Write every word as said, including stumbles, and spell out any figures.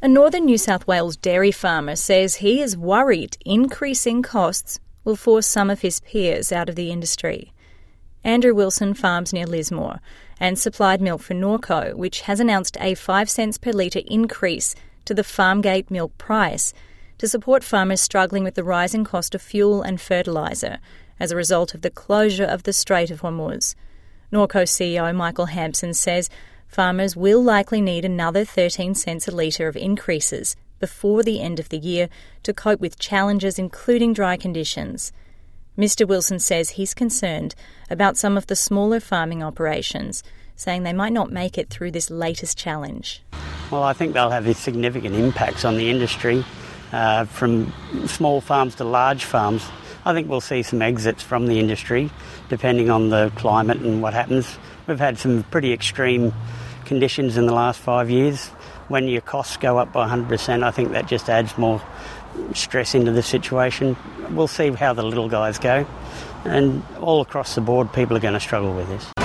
A northern New South Wales dairy farmer says he is worried increasing costs will force some of his peers out of the industry. Andrew Wilson farms near Lismore and supplied milk for Norco, which has announced a five cents per litre increase to the Farmgate milk price to support farmers struggling with the rising cost of fuel and fertiliser as a result of the closure of the Strait of Hormuz. Norco C E O Michael Hampson says farmers will likely need another thirteen cents a litre of increases before the end of the year to cope with challenges including dry conditions. Mister Wilson says he's concerned about some of the smaller farming operations, saying they might not make it through this latest challenge. Well, I think they'll have significant impacts on the industry, uh, from small farms to large farms. I think we'll see some exits from the industry, depending on the climate and what happens. We've had some pretty extreme conditions in the last five years. When your costs go up by one hundred percent, I think that just adds more stress into the situation. We'll see how the little guys go. And all across the board, people are going to struggle with this.